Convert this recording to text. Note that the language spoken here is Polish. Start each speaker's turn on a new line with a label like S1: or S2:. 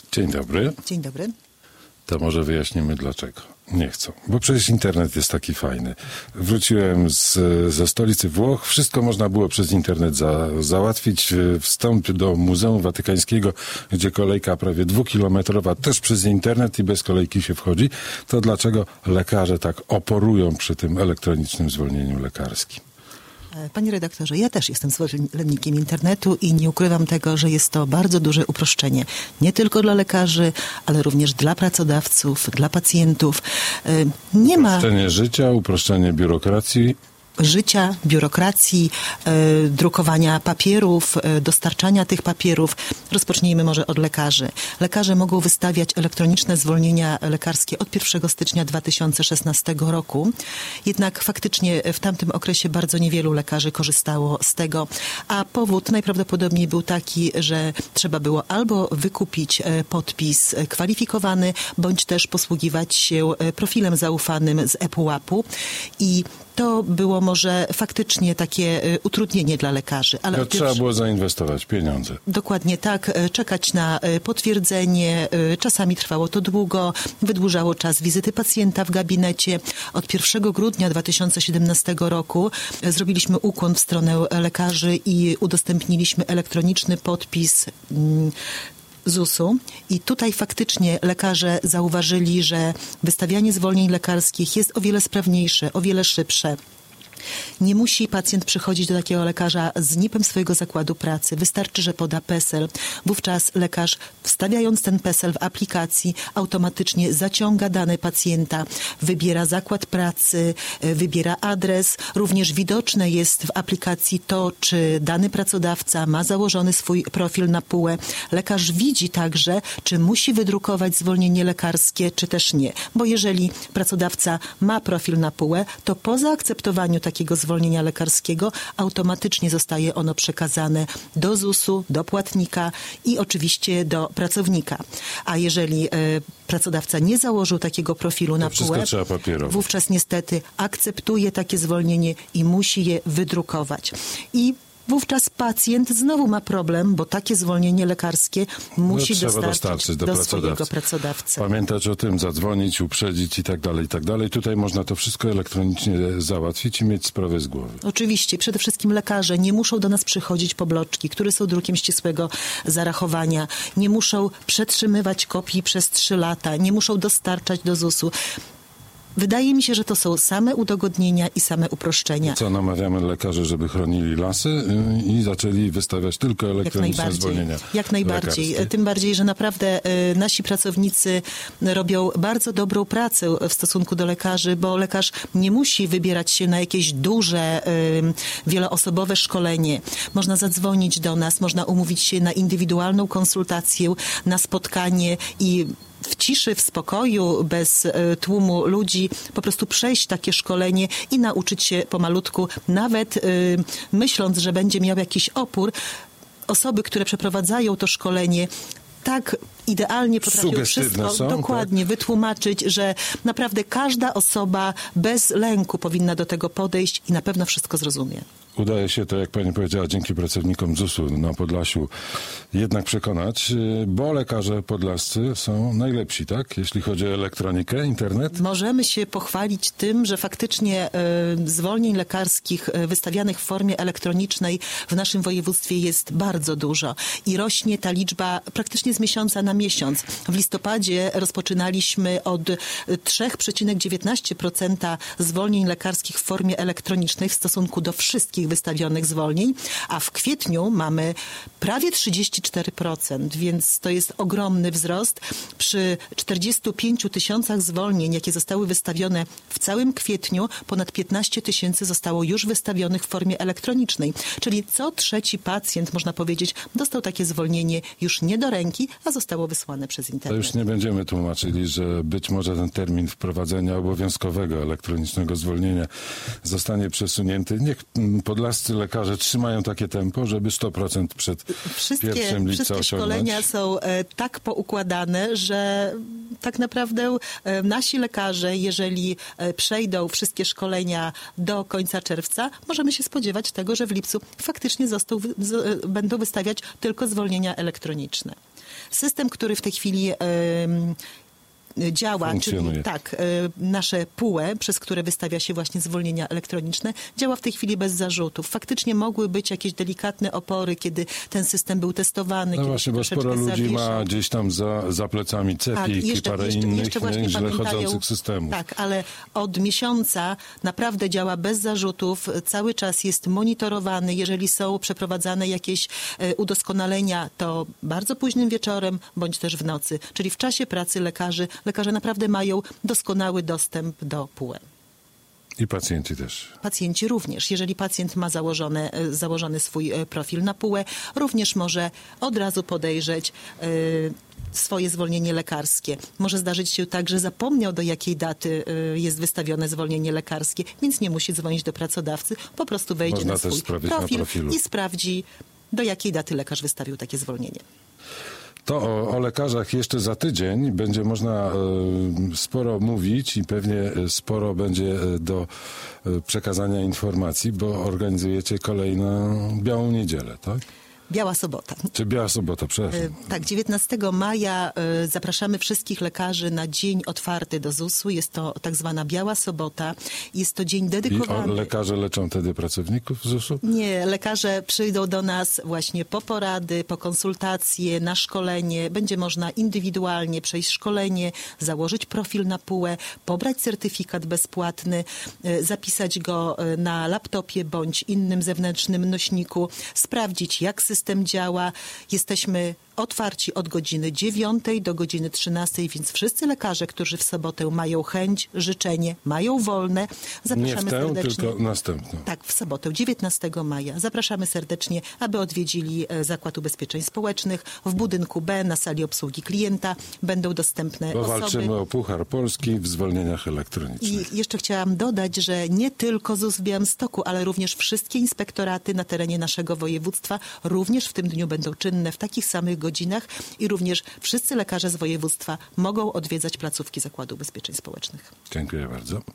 S1: Dzień dobry.
S2: Dzień dobry.
S1: To może wyjaśnimy dlaczego. Nie chcą, bo przecież internet jest taki fajny. Wróciłem ze stolicy Włoch, wszystko można było przez internet załatwić. Wstąp do Muzeum Watykańskiego, gdzie kolejka prawie 2-kilometrowa, też przez internet i bez kolejki się wchodzi. To dlaczego lekarze tak oporują przy tym elektronicznym zwolnieniu lekarskim?
S2: Panie redaktorze, ja też jestem zwolennikiem internetu i nie ukrywam tego, że jest to bardzo duże uproszczenie. Nie tylko dla lekarzy, ale również dla pracodawców, dla pacjentów.
S1: Uproszczenie życia, uproszczenie biurokracji.
S2: Życia, biurokracji, drukowania papierów, dostarczania tych papierów. Rozpocznijmy może od lekarzy. Lekarze mogą wystawiać elektroniczne zwolnienia lekarskie od 1 stycznia 2016 roku. Jednak faktycznie w tamtym okresie bardzo niewielu lekarzy korzystało z tego, a powód najprawdopodobniej był taki, że trzeba było albo wykupić podpis kwalifikowany, bądź też posługiwać się profilem zaufanym z ePUAP-u i to było może faktycznie takie utrudnienie dla lekarzy. Ale
S1: trzeba było zainwestować pieniądze.
S2: Dokładnie tak. Czekać na potwierdzenie. Czasami trwało to długo. Wydłużało czas wizyty pacjenta w gabinecie. Od 1 grudnia 2017 roku zrobiliśmy ukłon w stronę lekarzy i udostępniliśmy elektroniczny podpis ZUS-u i tutaj faktycznie lekarze zauważyli, że wystawianie zwolnień lekarskich jest o wiele sprawniejsze, o wiele szybsze. Nie musi pacjent przychodzić do takiego lekarza z NIP-em swojego zakładu pracy. Wystarczy, że poda PESEL. Wówczas lekarz, wstawiając ten PESEL w aplikacji, automatycznie zaciąga dane pacjenta, wybiera zakład pracy, wybiera adres. Również widoczne jest w aplikacji to, czy dany pracodawca ma założony swój profil na PUE. Lekarz widzi także, czy musi wydrukować zwolnienie lekarskie, czy też nie. Bo jeżeli pracodawca ma profil na PUE, to po zaakceptowaniu takiego zwolnienia lekarskiego automatycznie zostaje ono przekazane do ZUS-u, do płatnika i oczywiście do pracownika. A jeżeli pracodawca nie założył takiego profilu na PUE, wówczas niestety akceptuje takie zwolnienie i musi je wydrukować. I wówczas pacjent znowu ma problem, bo takie zwolnienie lekarskie musi dostarczyć do swojego pracodawcy.
S1: Pamiętać o tym, zadzwonić, uprzedzić i tak dalej. Tutaj można to wszystko elektronicznie załatwić i mieć sprawę z głowy.
S2: Oczywiście. Przede wszystkim lekarze nie muszą do nas przychodzić po bloczki, które są drukiem ścisłego zarachowania. Nie muszą przetrzymywać kopii przez 3 lata. Nie muszą dostarczać do ZUS-u. Wydaje mi się, że to są same udogodnienia i same uproszczenia.
S1: Co, namawiamy lekarzy, żeby chronili lasy i zaczęli wystawiać tylko elektroniczne zwolnienia
S2: Jak najbardziej.
S1: lekarskie.
S2: Tym bardziej, że naprawdę nasi pracownicy robią bardzo dobrą pracę w stosunku do lekarzy, bo lekarz nie musi wybierać się na jakieś duże, wieloosobowe szkolenie. Można zadzwonić do nas, można umówić się na indywidualną konsultację, na spotkanie i w ciszy, w spokoju, bez tłumu ludzi, po prostu przejść takie szkolenie i nauczyć się pomalutku, nawet myśląc, że będzie miał jakiś opór. Osoby, które przeprowadzają to szkolenie, tak idealnie potrafią wszystko dokładnie wytłumaczyć, że naprawdę każda osoba bez lęku powinna do tego podejść i na pewno wszystko zrozumie.
S1: Udaje się to, jak pani powiedziała, dzięki pracownikom ZUS-u na Podlasiu jednak przekonać, bo lekarze podlascy są najlepsi, tak? Jeśli chodzi o elektronikę, internet.
S2: Możemy się pochwalić tym, że faktycznie zwolnień lekarskich wystawianych w formie elektronicznej w naszym województwie jest bardzo dużo i rośnie ta liczba praktycznie z miesiąca na miesiąc. W listopadzie rozpoczynaliśmy od 3,19% zwolnień lekarskich w formie elektronicznej w stosunku do wszystkich wystawionych zwolnień, a w kwietniu mamy prawie 34%, więc to jest ogromny wzrost. Przy 45 000 zwolnień, jakie zostały wystawione w całym kwietniu, ponad 15 000 zostało już wystawionych w formie elektronicznej. Czyli co 3. pacjent, można powiedzieć, dostał takie zwolnienie już nie do ręki, a zostało wysłane przez internet.
S1: To już nie będziemy tłumaczyli, że być może ten termin wprowadzenia obowiązkowego elektronicznego zwolnienia zostanie przesunięty. Niech podlascy lekarze trzymają takie tempo, żeby 100% przed 1 lipca osiągnąć.
S2: Wszystkie szkolenia są tak poukładane, że tak naprawdę nasi lekarze, jeżeli przejdą wszystkie szkolenia do końca czerwca, możemy się spodziewać tego, że w lipcu faktycznie będą wystawiać tylko zwolnienia elektroniczne. System, który w tej chwili działa,
S1: Funkcjonuje.
S2: czyli nasze PUE, przez które wystawia się właśnie zwolnienia elektroniczne, działa w tej chwili bez zarzutów. Faktycznie mogły być jakieś delikatne opory, kiedy ten system był testowany.
S1: No
S2: kiedy
S1: właśnie, bo sporo
S2: troszeczkę
S1: ludzi ma
S2: zawieszał.
S1: gdzieś tam za plecami CEPIK i parę innych
S2: właśnie
S1: źle
S2: pamiętają-
S1: chodzących systemów.
S2: Tak, ale od miesiąca naprawdę działa bez zarzutów, cały czas jest monitorowany. Jeżeli są przeprowadzane jakieś udoskonalenia, to bardzo późnym wieczorem, bądź też w nocy. Czyli w czasie pracy lekarze naprawdę mają doskonały dostęp do PUE.
S1: I pacjenci też.
S2: Pacjenci również. Jeżeli pacjent ma założony swój profil na PUE, również może od razu podejrzeć swoje zwolnienie lekarskie. Może zdarzyć się tak, że zapomniał, do jakiej daty jest wystawione zwolnienie lekarskie, więc nie musi dzwonić do pracodawcy, po prostu wejdzie
S1: Można
S2: na
S1: też
S2: swój
S1: sprawdzić na
S2: profil
S1: profilu.
S2: i sprawdzi, do jakiej daty lekarz wystawił takie zwolnienie.
S1: To o lekarzach jeszcze za tydzień będzie można sporo mówić i pewnie sporo będzie do przekazania informacji, bo organizujecie kolejną Białą Niedzielę, tak?
S2: Biała sobota.
S1: Czy Biała Sobota, przepraszam.
S2: Tak, 19 maja zapraszamy wszystkich lekarzy na dzień otwarty do ZUS-u. Jest to tak zwana Biała Sobota. Jest to dzień dedykowany.
S1: Lekarze leczą wtedy pracowników ZUS-u?
S2: Nie, lekarze przyjdą do nas właśnie po porady, po konsultacje, na szkolenie. Będzie można indywidualnie przejść szkolenie, założyć profil na PUE, pobrać certyfikat bezpłatny, zapisać go na laptopie bądź innym zewnętrznym nośniku, sprawdzić, jak system działa. Jesteśmy otwarci od godziny 9 do godziny 13, więc wszyscy lekarze, którzy w sobotę mają chęć, życzenie, mają wolne, zapraszamy
S1: Nie w tę,
S2: serdecznie.
S1: tylko następną.
S2: Tak, w sobotę, 19 maja. Zapraszamy serdecznie, aby odwiedzili Zakład Ubezpieczeń Społecznych. W budynku B, na sali obsługi klienta będą dostępne
S1: Bo
S2: osoby.
S1: walczymy o Puchar Polski w zwolnieniach elektronicznych.
S2: I jeszcze chciałam dodać, że nie tylko ZUS w Białymstoku, ale również wszystkie inspektoraty na terenie naszego województwa również w tym dniu będą czynne w takich samych godzinach i również wszyscy lekarze z województwa mogą odwiedzać placówki Zakładu Ubezpieczeń Społecznych.
S1: Dziękuję bardzo.